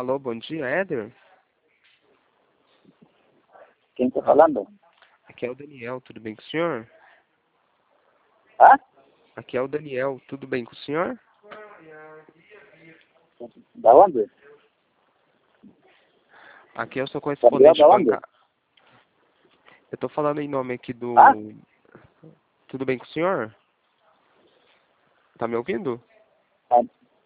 Alô, bom dia, Éder? Quem está falando? Aqui é o Daniel, tudo bem com o senhor? Hã? Aqui é o Daniel, tudo bem com o senhor? Da onde? Aqui eu sou Gabriel correspondente da onde? bancário. Eu tô falando em nome aqui do... Hã? Tudo bem com o senhor? Tá me ouvindo? Ah,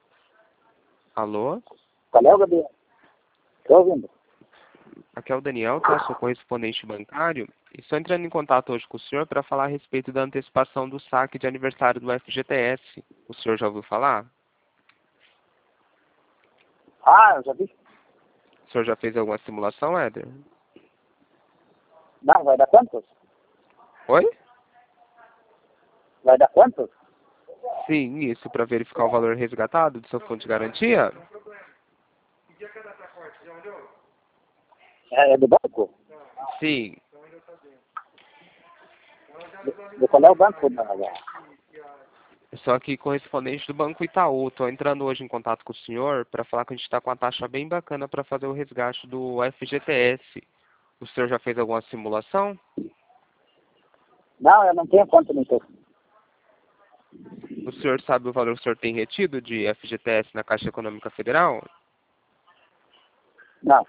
Alô? qual é o Gabriel? Estou ouvindo. Aqui é o Daniel, tá? Sou correspondente bancário. E estou entrando em contato hoje com o senhor para falar a respeito da antecipação do saque de aniversário do FGTS. O senhor já ouviu falar? Ah, eu já vi. O senhor já fez alguma simulação, Éder? Não, vai dar quantos? Oi? Vai dar quantos? Sim, isso para verificar o valor resgatado do seu fundo de garantia? É do banco? Sim. De qual é o banco? Eu sou aqui correspondente do Banco Itaú. Estou entrando hoje em contato com o senhor para falar que a gente está com uma taxa bem bacana para fazer o resgate do FGTS. O senhor já fez alguma simulação? Não, eu não tenho conta no teu. O senhor sabe o valor que o senhor tem retido de FGTS na Caixa Econômica Federal? Não,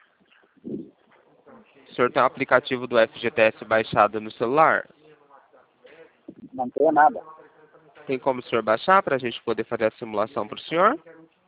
O senhor tem o aplicativo do FGTS baixado no celular? não tenho nada. Tem como o senhor baixar para a gente poder fazer a simulação para o senhor?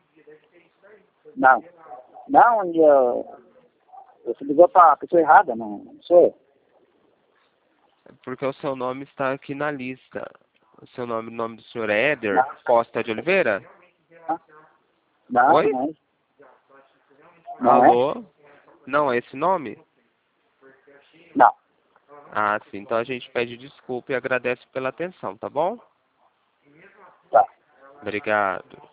Não. Não, você ligou para a pessoa errada, não sou eu. Porque o seu nome está aqui na lista. O nome do senhor é Éder Não, Costa de Oliveira? não, Oi? não é. Não é? Alô? Não é esse nome? Não. Ah, sim. Então a gente pede desculpa e agradece pela atenção, tá bom? Tá. Obrigado.